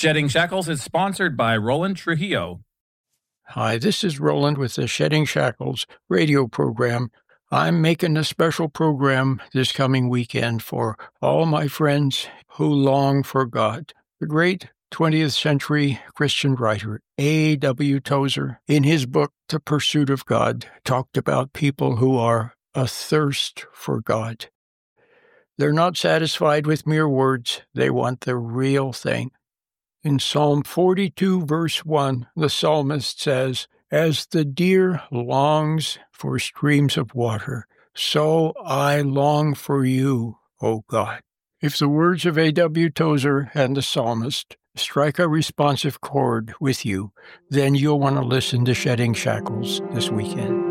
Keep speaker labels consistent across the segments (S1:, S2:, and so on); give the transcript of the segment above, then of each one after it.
S1: Shedding Shackles is sponsored by Roland Trujillo.
S2: Hi, this is Roland with the Shedding Shackles radio program. I'm making a special program this coming weekend for all my friends who long for God. The great 20th century Christian writer A.W. Tozer, in his book, The Pursuit of God, talked about people who are athirst for God. They're not satisfied with mere words. They want the real thing. In Psalm 42, verse 1, the psalmist says, "As the deer longs for streams of water, so I long for you, O God." If the words of A.W. Tozer and the psalmist strike a responsive chord with you, then you'll want to listen to Shedding Shackles this weekend.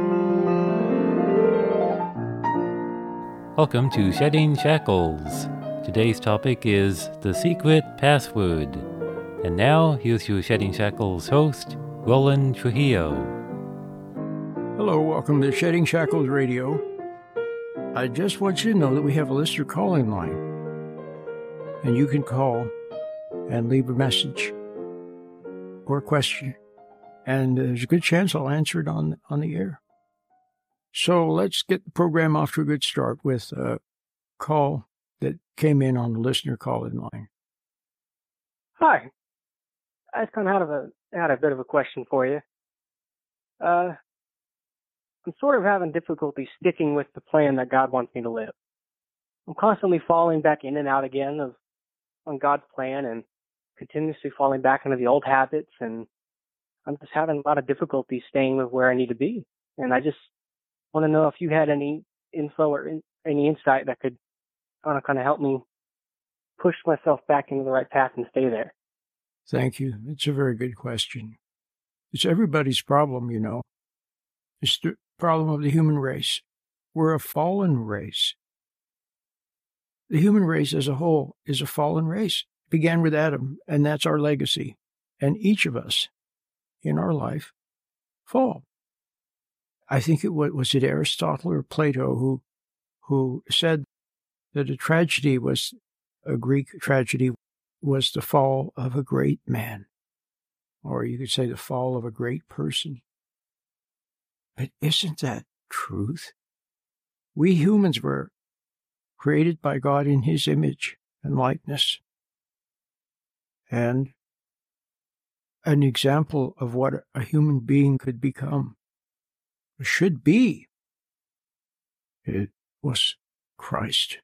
S3: Welcome to Shedding Shackles. Today's topic is the secret password. And now, here's your Shedding Shackles host, Roland Trujillo.
S2: Hello, welcome to Shedding Shackles Radio. I just want you to know that we have a listener calling line. And you can call and leave a message or a question. And there's a good chance I'll answer it on the air. So let's get the program off to a good start with a call that came in on the listener call-in line.
S4: Hi. I just kind of had a bit of a question for you. I'm sort of having difficulty sticking with the plan that God wants me to live. I'm constantly falling back in and out again on God's plan and continuously falling back into the old habits, and I'm just having a lot of difficulty staying with where I need to be. And I just want to know if you had any info or any insight that could kind of help me push myself back into the right path and stay there.
S2: Thank you. It's a very good question. It's everybody's problem, you know. It's the problem of the human race. We're a fallen race. The human race as a whole is a fallen race. It began with Adam, and that's our legacy. And each of us in our life fall. I think was it Aristotle or Plato who said that a Greek tragedy was the fall of a great man, or you could say the fall of a great person. But isn't that truth? We humans were created by God in his image and likeness, and an example of what a human being could become, should be. It was Christ.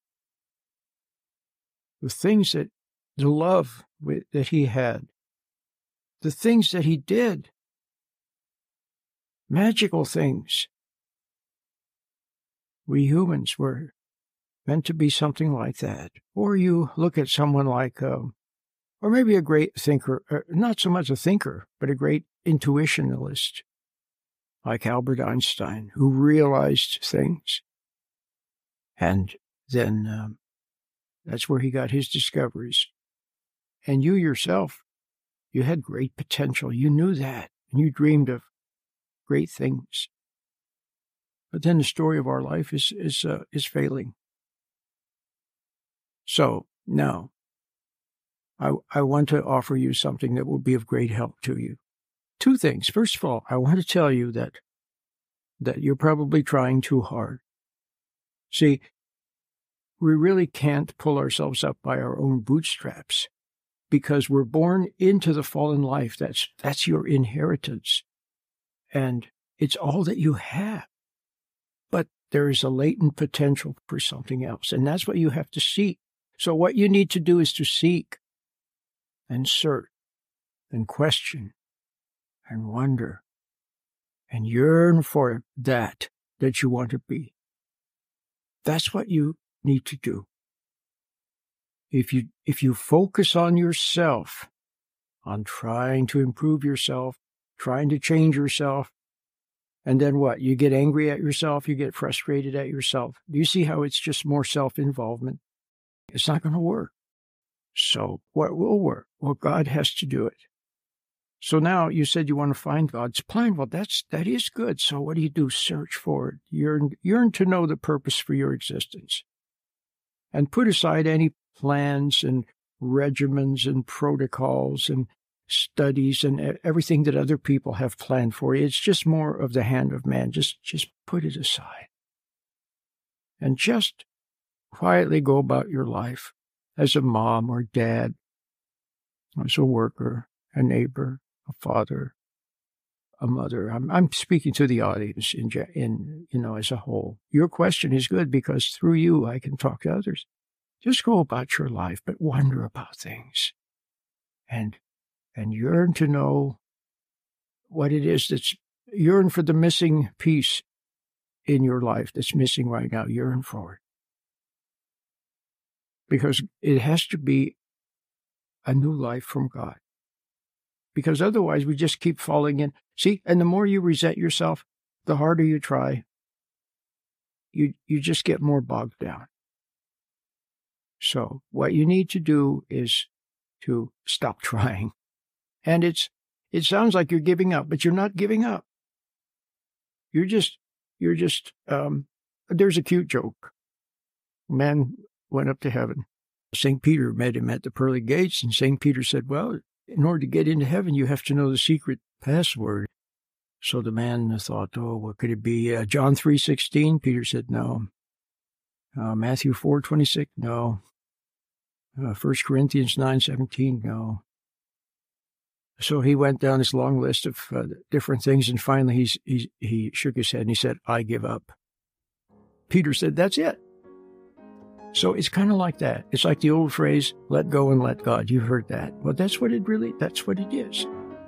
S2: The love that he had, the things that he did, magical things. We humans were meant to be something like that. Or you look at someone like, or maybe a great thinker, not so much a thinker, but a great intuitionalist, like Albert Einstein, who realized things. And then that's where he got his discoveries. And you yourself, you had great potential. You knew that, and you dreamed of great things. But then the story of our life is failing. So now, I want to offer you something that will be of great help to you. Two things. First of all, I want to tell you that you're probably trying too hard. See, we really can't pull ourselves up by our own bootstraps because we're born into the fallen life. That's your inheritance. And it's all that you have. But there is a latent potential for something else, and that's what you have to seek. So what you need to do is to seek and search and question and wonder and yearn for that you want to be. That's what you need to do. If you focus on yourself, on trying to improve yourself, trying to change yourself, and then what? You get angry at yourself, you get frustrated at yourself. Do you see how it's just more self-involvement? It's not going to work. So what will work? Well, God has to do it. So now you said you want to find God's plan. Well, that is good. So what do? Search for it. Yearn to know the purpose for your existence. And put aside any plans and regimens and protocols and studies and everything that other people have planned for you. It's just more of the hand of man. Just put it aside. And just quietly go about your life as a mom or dad, as a worker, a neighbor, a father, a mother. I'm speaking to the audience in as a whole. Your question is good because through you I can talk to others. Just go about your life, but wonder about things, and yearn to know what it is yearn for the missing piece in your life that's missing right now. Yearn for it, because it has to be a new life from God. Because otherwise we just keep falling in. See, and the more you resent yourself, the harder you try. You just get more bogged down. So what you need to do is to stop trying. And it sounds like you're giving up, but you're not giving up. You're just there's a cute joke. A man went up to heaven. St. Peter met him at the pearly gates, and St. Peter said, well, in order to get into heaven, you have to know the secret password. So the man thought, what could it be? John 3:16? Peter said, no. Matthew 4:26? No. 1 Corinthians 9:17? No. So he went down this long list of different things, and finally he shook his head and he said, I give up. Peter said, that's it. So it's kind of like that. It's like the old phrase, let go and let God. You've heard that. Well, that's what it is.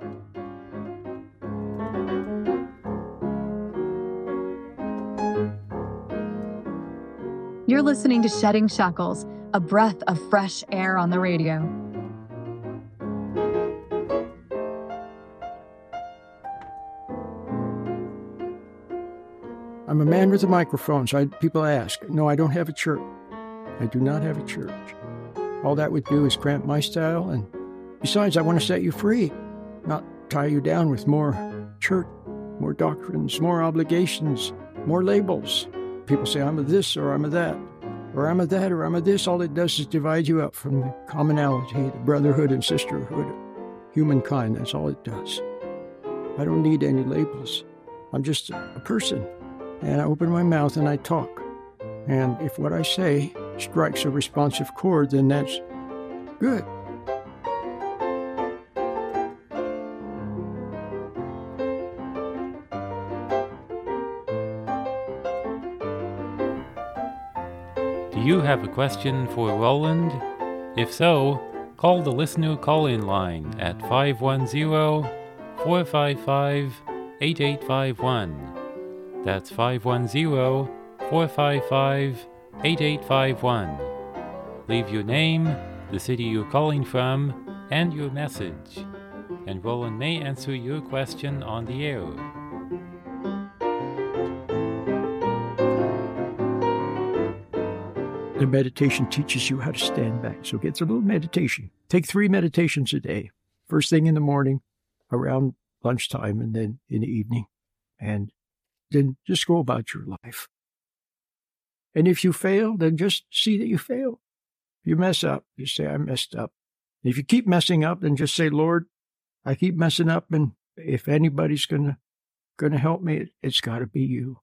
S5: You're listening to Shedding Shackles, a breath of fresh air on the radio.
S2: I'm a man with a microphone, so people ask. No, I don't have a church. I do not have a church. All that would do is cramp my style, and besides, I want to set you free, not tie you down with more church, more doctrines, more obligations, more labels. People say, I'm a this or I'm a that, or I'm a that or I'm a this. All it does is divide you up from the commonality, the brotherhood and sisterhood of humankind. That's all it does. I don't need any labels. I'm just a person, and I open my mouth and I talk. And if what I say strikes a responsive chord, then that's good.
S3: Do you have a question for Roland? If so, call the listener call-in line at 510-455-8851. That's 510-455-8851. Leave your name, the city you're calling from, and your message, and Roland may answer your question on the air.
S2: The meditation teaches you how to stand back. So get a little meditation. Take 3 meditations a day. First thing in the morning, around lunchtime, and then in the evening. And then just go about your life. And if you fail, then just see that you fail. If you mess up, you say, I messed up. If you keep messing up, then just say, Lord, I keep messing up, and if anybody's gonna help me, it's got to be you.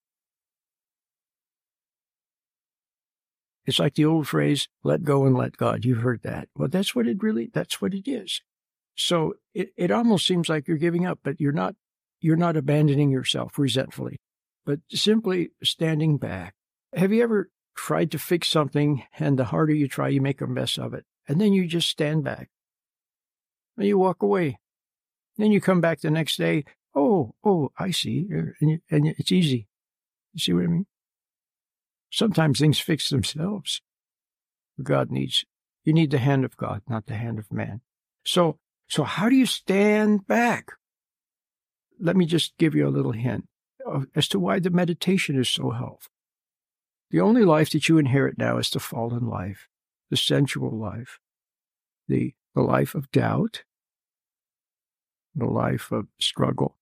S2: It's like the old phrase, let go and let God. You've heard that. Well, that's what it is. So it almost seems like you're giving up, but you're not abandoning yourself resentfully, but simply standing back. Have you ever tried to fix something, and the harder you try, you make a mess of it, and then you just stand back, and you walk away. Then you come back the next day, oh, I see, and it's easy. You see what I mean? Sometimes things fix themselves. You need the hand of God, not the hand of man. So how do you stand back? Let me just give you a little hint as to why the meditation is so helpful. The only life that you inherit now is the fallen life, the sensual life, the life of doubt, the life of struggle,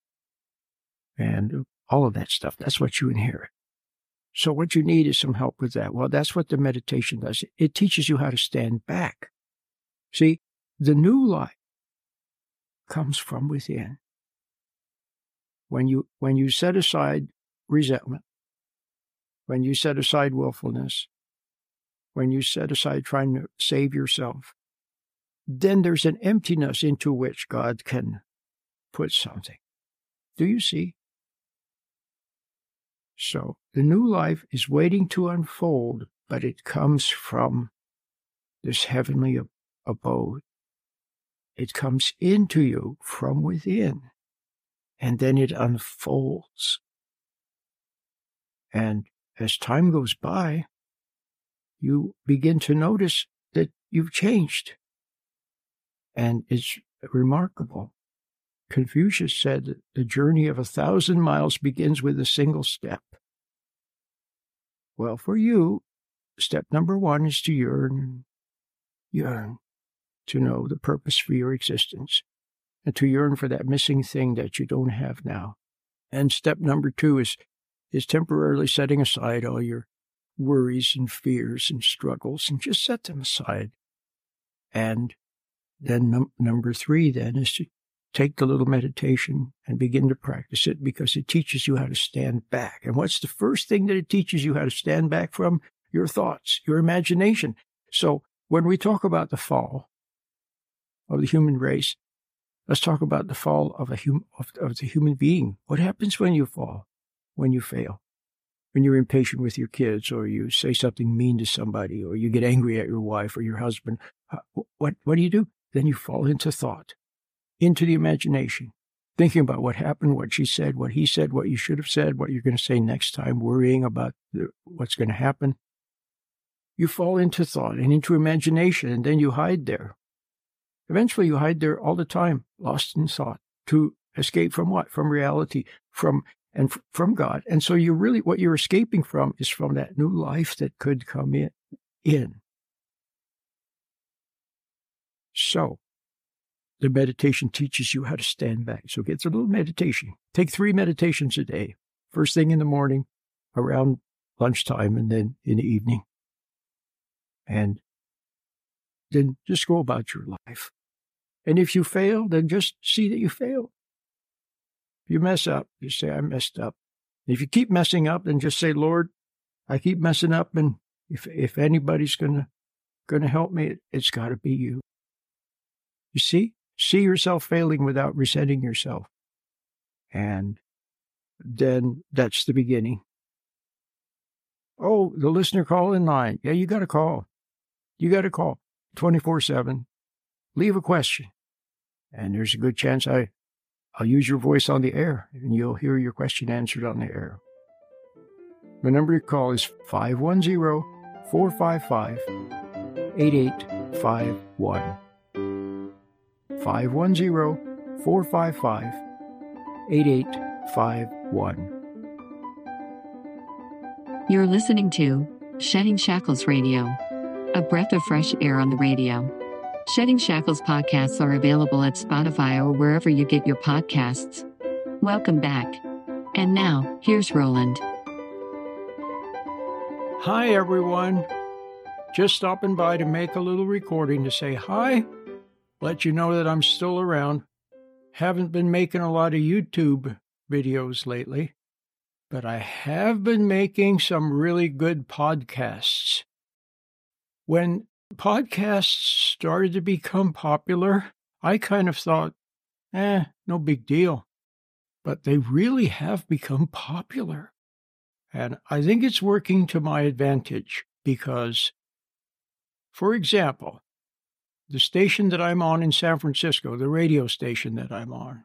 S2: and all of that stuff. That's what you inherit. So what you need is some help with that. Well, that's what the meditation does. It teaches you how to stand back. See, the new life comes from within. When you set aside resentment, when you set aside willfulness, when you set aside trying to save yourself, then there's an emptiness into which God can put something. Do you see? So the new life is waiting to unfold, but it comes from this heavenly abode. It comes into you from within, and then it unfolds. And as time goes by, you begin to notice that you've changed. And it's remarkable. Confucius said that the journey of 1,000 miles begins with a single step. Well, for you, step number 1 is to yearn to know the purpose for your existence, and to yearn for that missing thing that you don't have now. And step number 2 is temporarily setting aside all your worries and fears and struggles, and just set them aside. And then number 3 then is to take the little meditation and begin to practice it, because it teaches you how to stand back. And what's the first thing that it teaches you how to stand back from? Your thoughts, your imagination. So when we talk about the fall of the human race, let's talk about the fall of the human being. What happens when you fall, when you fail? When you're impatient with your kids, or you say something mean to somebody, or you get angry at your wife or your husband, what do you do? Then you fall into thought, into the imagination, thinking about what happened, what she said, what he said, what you should have said, what you're going to say next time, worrying about what's going to happen. You fall into thought and into imagination, and then you hide there. Eventually you hide there all the time, lost in thought, to escape from what? From reality, from God. And so what you're escaping from is from that new life that could come in. So the meditation teaches you how to stand back. So get a little meditation. Take 3 meditations a day. First thing in the morning, around lunchtime, and then in the evening. And then just go about your life. And if you fail, then just see that you failed. If you mess up, you say, I messed up. If you keep messing up, then just say, Lord, I keep messing up, and if anybody's gonna help me, it's got to be you. You see yourself failing without resenting yourself. And then that's the beginning. Oh, the listener call in line. Yeah, you got to call. You got to call 24/7. Leave a question. And there's a good chance I'll use your voice on the air, and you'll hear your question answered on the air. The number to call is 510-455-8851. 510-455-8851.
S6: You're listening to Shedding Shackles Radio, a breath of fresh air on the radio. Shedding Shackles podcasts are available at Spotify or wherever you get your podcasts. Welcome back. And now, here's Roland.
S2: Hi, everyone. Just stopping by to make a little recording to say hi, let you know that I'm still around. Haven't been making a lot of YouTube videos lately, but I have been making some really good podcasts. When podcasts started to become popular, I kind of thought, no big deal. But they really have become popular. And I think it's working to my advantage because, for example, the station that I'm on in San Francisco, the radio station that I'm on,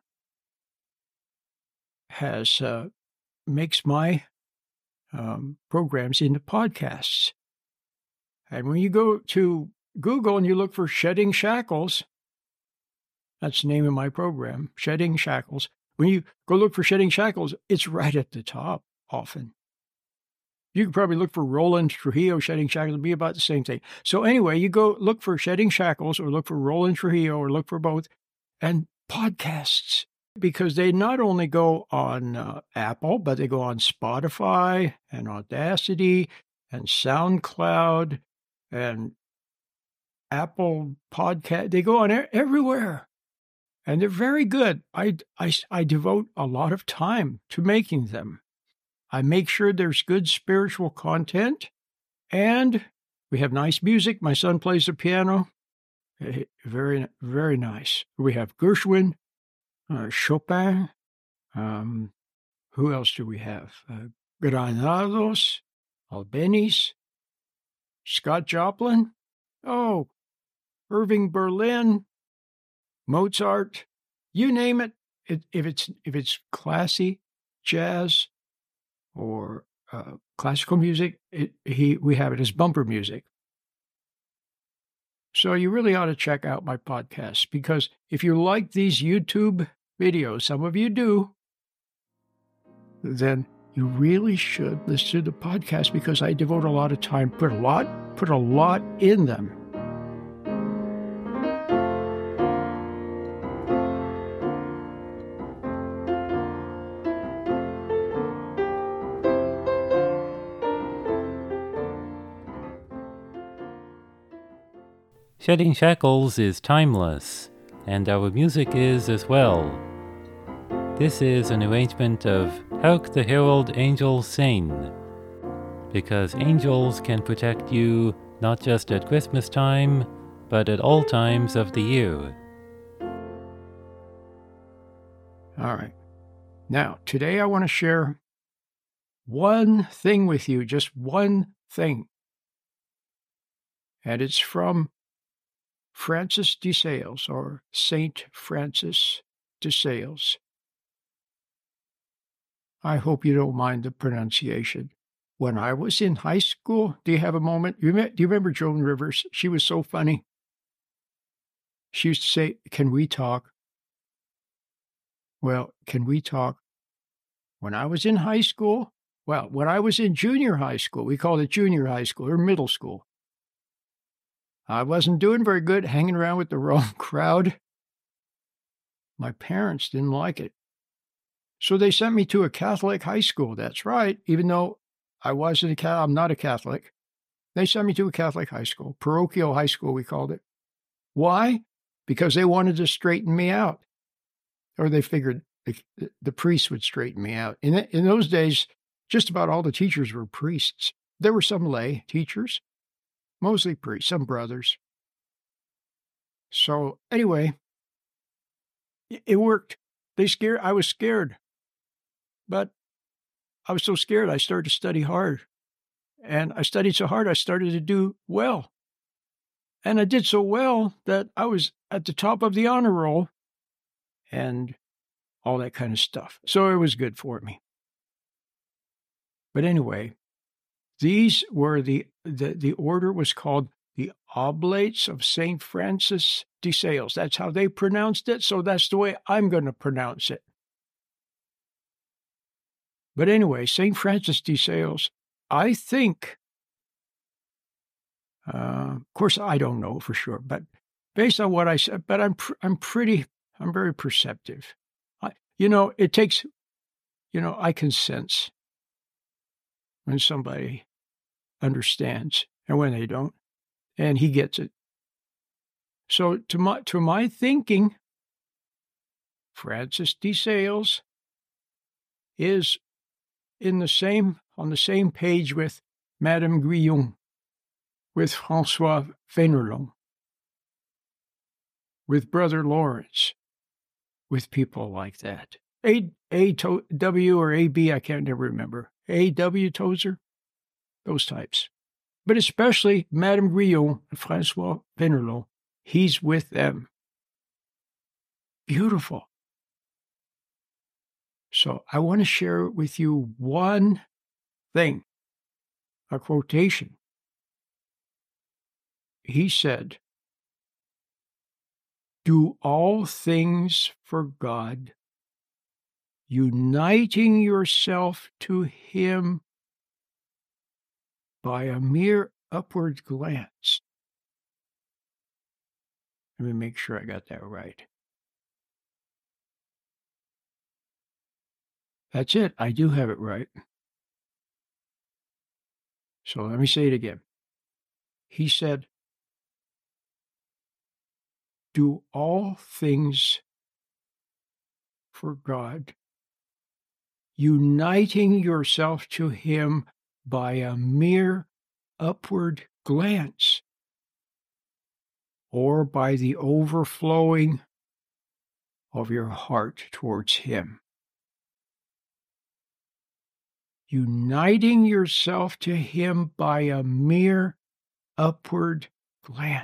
S2: makes my programs into podcasts. And when you go to Google and you look for Shedding Shackles, that's the name of my program, Shedding Shackles. When you go look for Shedding Shackles, it's right at the top often. You could probably look for Roland Trujillo, Shedding Shackles, it'll be about the same thing. So anyway, you go look for Shedding Shackles or look for Roland Trujillo or look for both, and podcasts, because they not only go on Apple, but they go on Spotify and Audacity and SoundCloud and Apple Podcast. They go on everywhere, and they're very good. I devote a lot of time to making them. I make sure there's good spiritual content, and we have nice music. My son plays the piano. Very, very nice. We have Gershwin, Chopin. Who else do we have? Granados, Albeniz, Scott Joplin. Oh, Irving Berlin, Mozart. You name it. If it's classy, jazz, or classical music, we have it as bumper music. So you really ought to check out my podcast, because if you like these YouTube videos, some of you do, then you really should listen to the podcast, because I devote a lot of time, put a lot in them.
S3: Shedding Shackles is timeless, and our music is as well. This is an arrangement of Hark the Herald Angels Sing, because angels can protect you not just at Christmas time, but at all times of the year.
S2: All right. Now, today I want to share one thing with you, just one thing. And it's from Francis de Sales, or Saint Francis de Sales. I hope you don't mind the pronunciation. When I was in high school, do you have a moment? Do you remember Joan Rivers? She was so funny. She used to say, "Can we talk?" Well, can we talk? When I was in high school, when I was in junior high school, we called it junior high school or middle school. I wasn't doing very good, hanging around with the wrong crowd. My parents didn't like it. So they sent me to a Catholic high school. That's right. Even though I'm not a Catholic. They sent me to a Catholic high school, parochial high school, we called it. Why? Because they wanted to straighten me out. Or they figured the priests would straighten me out. In those days, just about all the teachers were priests. There were some lay teachers, mostly priests, some brothers. So anyway, it worked. I was scared. But I was so scared, I started to study hard. And I studied so hard, I started to do well. And I did so well that I was at the top of the honor roll and all that kind of stuff. So it was good for me. But anyway, these were the order was called the Oblates of St. Francis de Sales. That's how they pronounced it, so that's the way I'm going to pronounce it. But anyway, St. Francis de Sales, I think, of course, I don't know for sure, but based on what I said, but I'm very perceptive. It takes, I can sense when somebody understands and when they don't, and he gets it. So to my thinking, Francis de Sales is on the same page with Madame Guyon, with François Fénelon, with Brother Lawrence, with people like that. A.W. or A.B., I can't never remember. A.W. Tozer, those types. But especially Madame Guyon and François Fénelon, he's with them. Beautiful. So I want to share with you one thing, a quotation. He said, "Do all things for God, uniting yourself to Him by a mere upward glance." Let me make sure I got that right. That's it. I do have it right. So let me say it again. He said, do all things for God, uniting yourself to Him by a mere upward glance, or by the overflowing of your heart towards Him. Uniting yourself to Him by a mere upward glance.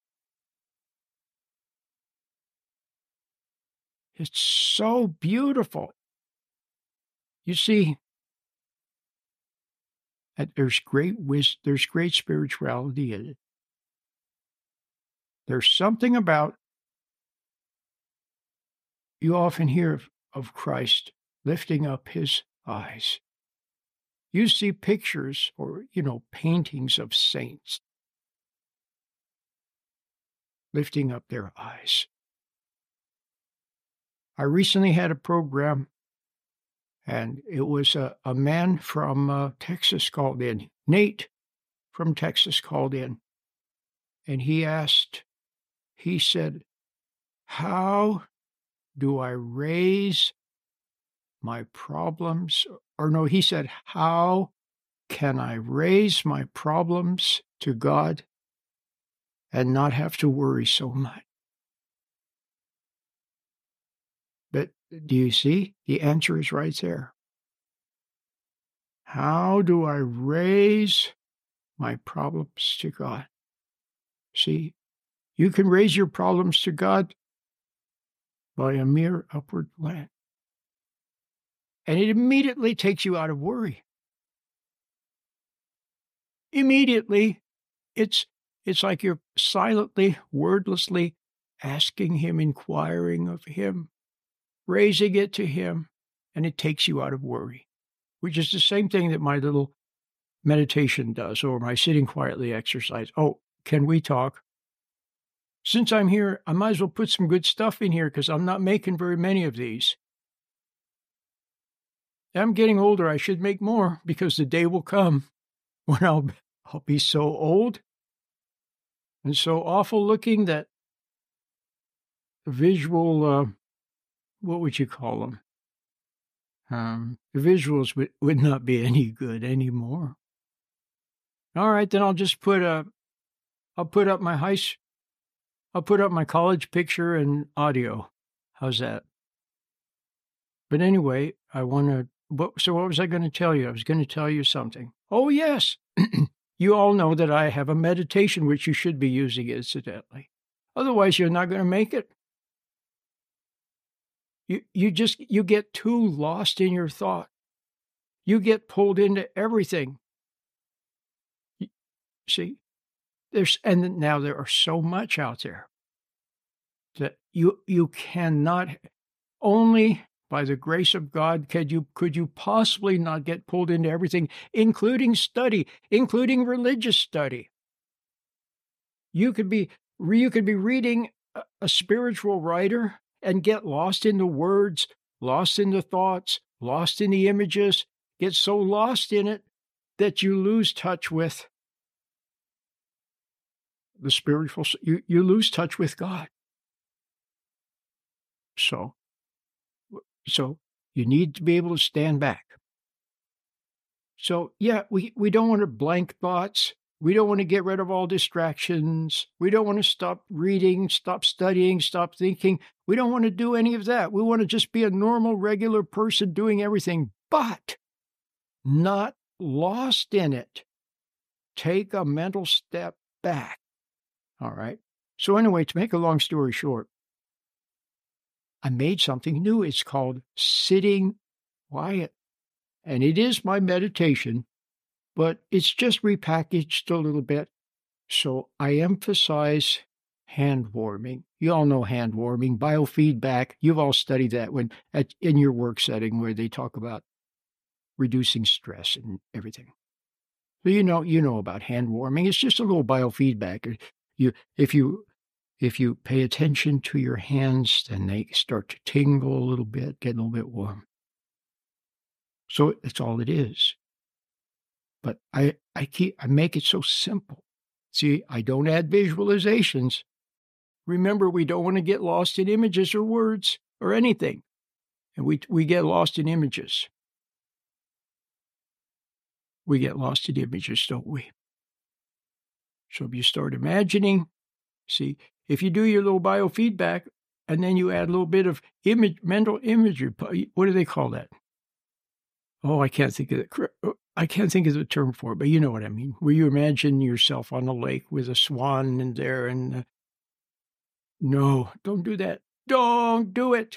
S2: It's so beautiful. You see, there's great wisdom, there's great spirituality in it. There's something about, you often hear of Christ lifting up His eyes. You see pictures or, paintings of saints lifting up their eyes. I recently had a program, and it was a man from Texas called in. Nate from Texas called in, and he said, how do I raise my problems? Or no, he said, how can I raise my problems to God and not have to worry so much? But do you see? The answer is right there. How do I raise my problems to God? See, you can raise your problems to God by a mere upward glance. And it immediately takes you out of worry. Immediately, it's like you're silently, wordlessly asking Him, inquiring of Him, raising it to Him, and it takes you out of worry, which is the same thing that my little meditation does, or my sitting quietly exercise. Oh, can we talk? Since I'm here, I might as well put some good stuff in here because I'm not making very many of these. I'm getting older. I should make more because the day will come when I'll be so old and so awful looking that visual, what would you call them? The visuals would not be any good anymore. All right, then I'll just I'll put up my college picture and audio. How's that? But anyway, so what was I going to tell you? I was going to tell you something. Oh, yes. You all know that I have a meditation, which you should be using incidentally. Otherwise, you're not going to make it. You get too lost in your thought. You get pulled into everything. See, now there are so much out there that you cannot, only by the grace of God could you possibly not get pulled into everything, including study, including religious study. You could be reading a spiritual writer and get lost in the words, lost in the thoughts, lost in the images, get so lost in it that you lose touch with the spiritual, you lose touch with God. So you need to be able to stand back. So yeah, we don't want to blank thoughts. We don't want to get rid of all distractions. We don't want to stop reading, stop studying, stop thinking. We don't want to do any of that. We want to just be a normal, regular person doing everything, but not lost in it. Take a mental step back. All right. So anyway, to make a long story short, I made something new. It's called Sitting Quiet. And it is my meditation, but it's just repackaged a little bit. So I emphasize hand warming. You all know hand warming, biofeedback. You've all studied that in your work setting where they talk about reducing stress and everything. So you know about hand warming. It's just a little biofeedback. If you pay attention to your hands, then they start to tingle a little bit, get a little bit warm. So that's all it is. But I make it so simple. See, I don't add visualizations. Remember, we don't want to get lost in images or words or anything. And we get lost in images. We get lost in images, don't we? So if you start imagining, see, if you do your little biofeedback and then you add a little bit of mental imagery, what do they call that? Oh, I can't think of it. I can't think of the term for it, but you know what I mean. Where you imagine yourself on a lake with a swan in there and no, don't do that. Don't do it.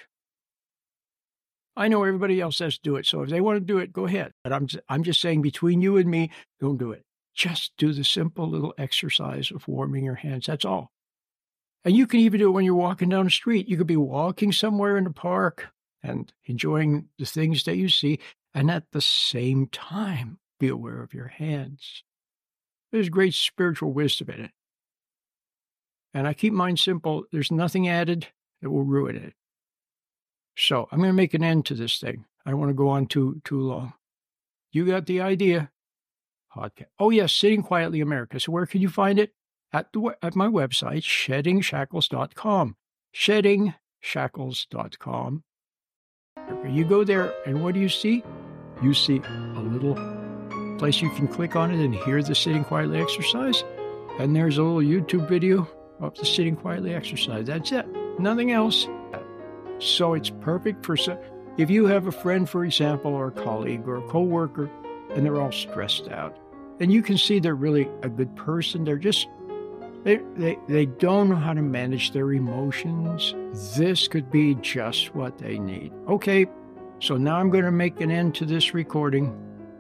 S2: I know everybody else has to do it, so if they want to do it, go ahead. But I'm just saying, between you and me, don't do it. Just do the simple little exercise of warming your hands. That's all. And you can even do it when you're walking down the street. You could be walking somewhere in the park and enjoying the things that you see, and at the same time, be aware of your hands. There's great spiritual wisdom in it. And I keep mine simple. There's nothing added that will ruin it. So I'm going to make an end to this thing. I don't want to go on too long. You got the idea. Podcast. Oh, yes, Sitting Quietly America. So where can you find it? At my website, sheddingshackles.com. Sheddingshackles.com. You go there, and what do you see? You see a little place you can click on it and hear the Sitting Quietly exercise. And there's a little YouTube video of the Sitting Quietly exercise. That's it. Nothing else. So it's perfect for if you have a friend, for example, or a colleague or a coworker, and they're all stressed out, and you can see they're really a good person. They're just they don't know how to manage their emotions. This could be just what they need. Okay, so now I'm going to make an end to this recording.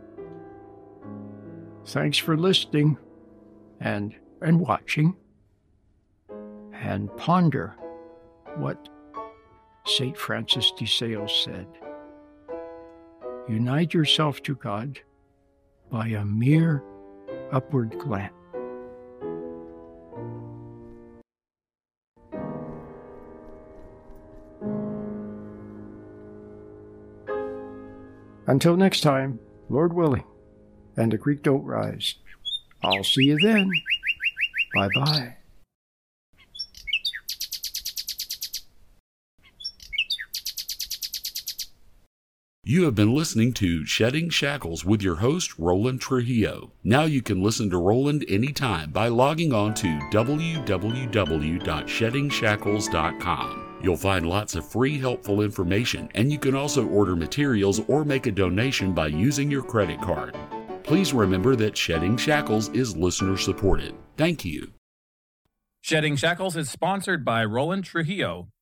S2: Thanks for listening and watching, and ponder what St. Francis de Sales said. Unite yourself to God by a mere upward glance. Until next time, Lord willing, and the creek don't rise. I'll see you then. Bye-bye.
S7: You have been listening to Shedding Shackles with your host, Roland Trujillo. Now you can listen to Roland anytime by logging on to www.sheddingshackles.com. You'll find lots of free, helpful information, and you can also order materials or make a donation by using your credit card. Please remember that Shedding Shackles is listener-supported. Thank you.
S1: Shedding Shackles is sponsored by Roland Trujillo.